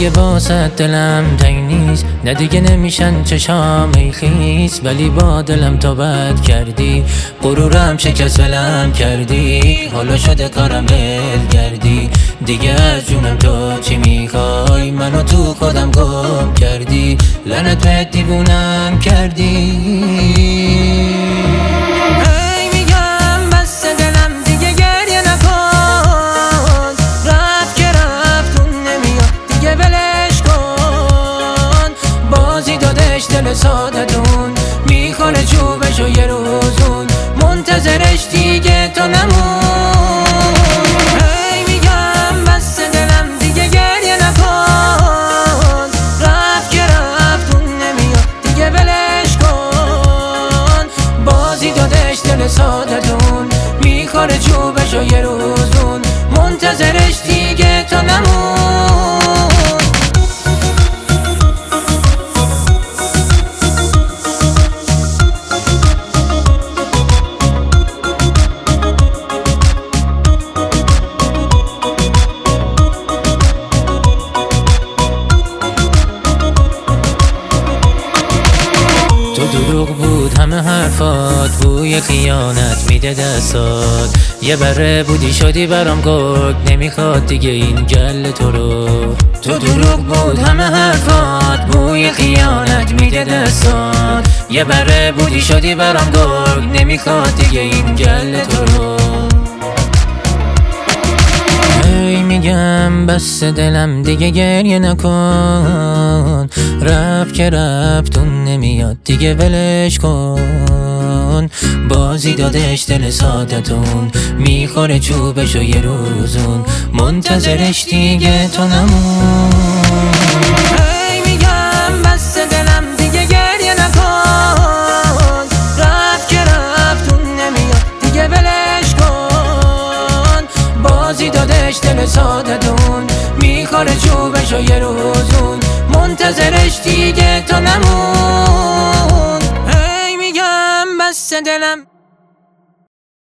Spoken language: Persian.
دیگه واسه دلم تنگ نیست، نه دیگه نمیشن چشام ای خیس، ولی با دلم تو بد کردی، غرورم شکست ولم کردی، حالا شده کارم گردی، دیگه از جونم تو چی میخوای؟ منو تو خودم گم کردی، لعنت به دیوونم کردی. دل سادتون میخوره چوبشو یه روزون، منتظرش دیگه تو نمون. هی میگم بس دلم دیگه گریه نکن، رفت که رفتون نمیاد دیگه ولش کن. بازی دادش دل سادتون میخوره چوبشو یه روزون، منتظرش دیگه تو نمون. تو دروغ بود همه حرفات، بوی خیانت میده دستات، یه بره بودی شدی برام گرگ، نمیخواد دیگه این گل تو رو. تو دروغ بود همه حرفات، بوی خیانت میده دستات، یه بره بودی شدی برام گرگ، نمیخواد دیگه این گل تو رو. میگم بس دلم دیگه گریه نکن، رفت که رفتون نمیاد دیگه ولش کن. بازی دادش دل سادتون میخوره چوبشو یه روزون، منتظرش دیگه تو نمون. میگم بس دلم دیگه گریه نکن، رفت که رفتون نمیاد دیگه ولش کن. بازی دادش دل سادتون میخوره چوبشو یه روزون، منتظرش دیگه تو نمون. هی میگم بس دلم